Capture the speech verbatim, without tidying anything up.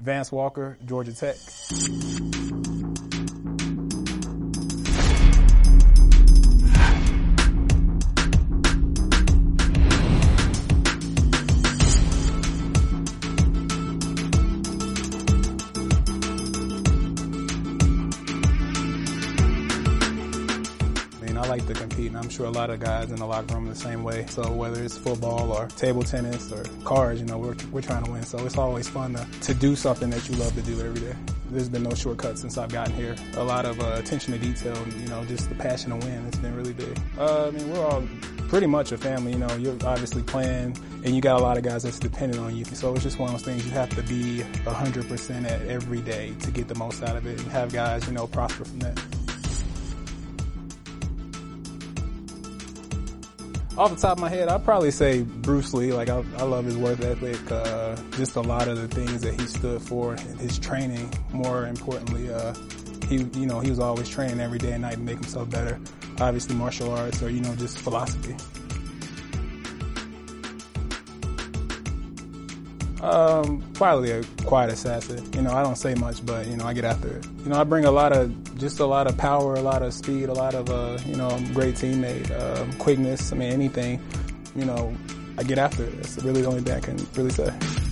Vance Walker, Georgia Tech. I like to compete, and I'm sure a lot of guys in the locker room are the same way. So whether it's football or table tennis or cards, you know, we're, we're trying to win. So it's always fun to, to do something that you love to do every day. There's been no shortcuts since I've gotten here. A lot of uh, attention to detail, you know, just the passion to win. It's been really big. Uh, I mean, we're all pretty much a family, you know. You're obviously playing, and you got a lot of guys that's dependent on you. So it's just one of those things you have to be one hundred percent at every day to get the most out of it and have guys, you know, prosper from that. Off the top of my head, I'd probably say Bruce Lee. Like, I, I love his work ethic, uh, just a lot of the things that he stood for, his training. More importantly, uh, he, you know, he was always training every day and night to make himself better. Obviously, martial arts or, you know, just philosophy. Um, probably a quiet assassin. You know, I don't say much, but, you know, I get after it. You know, I bring a lot of, just a lot of power, a lot of speed, a lot of, uh, you know, I'm a great teammate, um, quickness. I mean, anything, you know, I get after it. That's really the only thing I can really say.